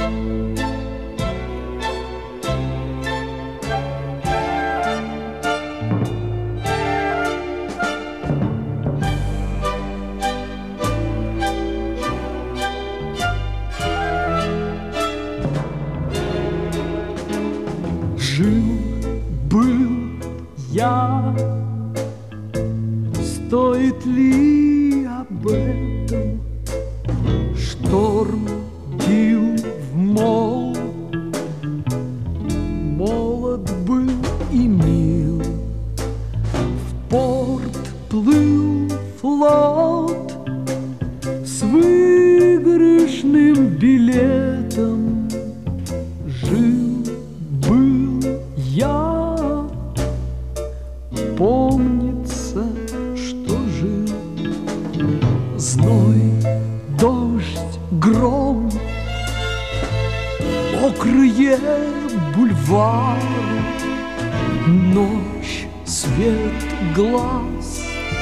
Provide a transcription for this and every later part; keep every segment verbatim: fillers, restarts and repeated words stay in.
Жил-был я, стоит ли об этом? Шторм бил в мол, молод был и мил. В порт плыл флот с выигрышным билетом. Жил-был я, помнится, что жил. Зной, дождь, гром, мокрые бульвары, ночь, свет глаз,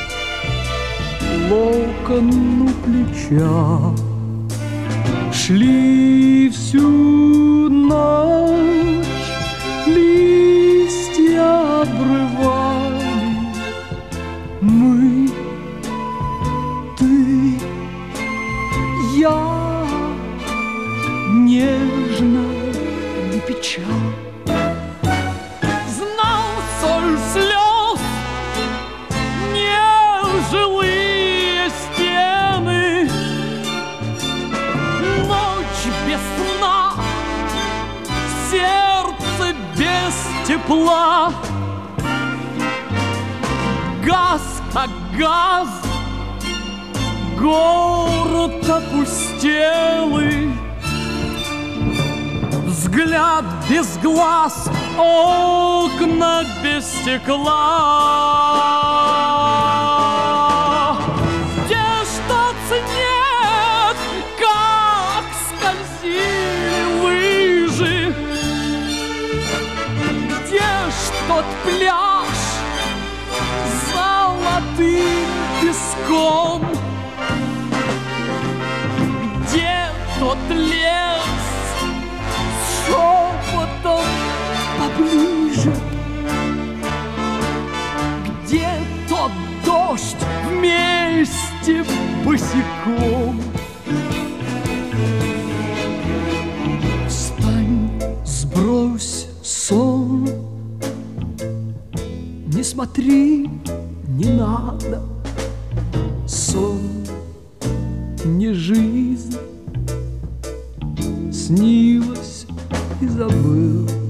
локон у плеча. Шли всю ночь, листья обрывали. Мы, ты, я, нежно и печаль. Знал соль слез, нежилые стены, ночь без сна, сердце без тепла. Газ как газ, город опустелый, взгляд без глаз, окна без стекла. Где ж тот снег, как скользили лыжи? Где ж тот пляж с золотым песком? Где тот лес с шепотом поближе? Где тот дождь вместе босиком? Встань, сбрось сон, не смотри, не надо. Сон не жизнь, снилось и забыл.